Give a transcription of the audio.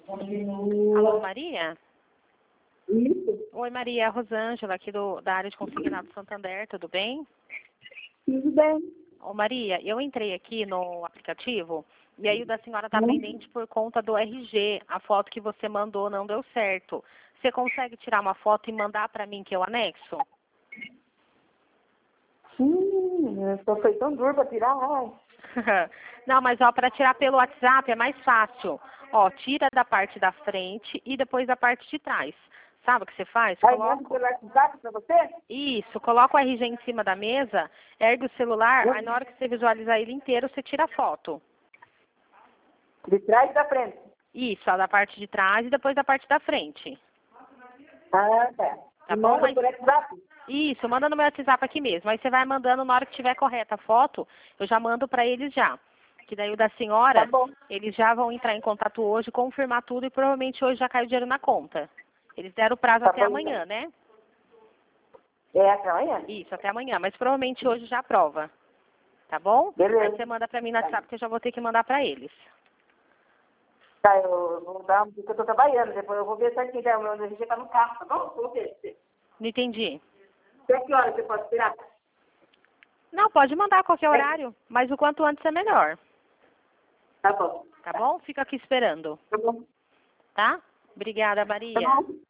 Alô, Maria? Isso, Oi, Maria, é a Rosângela, aqui da área de consignado Santander, tudo bem? tudo bem. Ô, Maria, eu entrei aqui no aplicativo e aí o da senhora está pendente por conta do RG. A foto que você mandou não deu certo. Você consegue tirar uma foto e mandar para mim que eu anexo? Foi tão duro para tirar. Ai. Não, mas ó, para tirar pelo WhatsApp é mais fácil. Ó, tira da parte da frente e depois da parte de trás. Sabe o que você faz? Aí manda pelo WhatsApp para você? Isso, coloca o RG em cima da mesa, ergue o celular, aí na hora que você visualizar ele inteiro, você tira a foto. De trás e da frente. Isso, ó, da parte de trás e depois da parte da frente. Ah, tá. Tá E bom? manda por WhatsApp? Isso, manda no meu WhatsApp aqui mesmo. Aí você vai mandando na hora que tiver correta a foto, eu já mando para eles já. Que daí o da Tá senhora, bom. eles já vão entrar em contato hoje, confirmar tudo e provavelmente hoje já cai o dinheiro na conta. Eles deram o prazo Tá até bom, amanhã, né? É, até amanhã. Isso, até amanhã, mas provavelmente hoje já aprova. Tá bom? Beleza. Aí você manda para mim no WhatsApp que eu já vou ter que mandar para eles. Tá, eu vou dar porque eu tô trabalhando. Depois eu vou ver certinho que o meu RG tá no carro, tá bom? Vou ver. Não entendi. Até que hora você pode tirar? Não, pode mandar a qualquer horário, mas o quanto antes é melhor. Tá bom. Tá bom? Fica aqui esperando. Tá bom. Tá? Obrigada, Tá Maria. bom.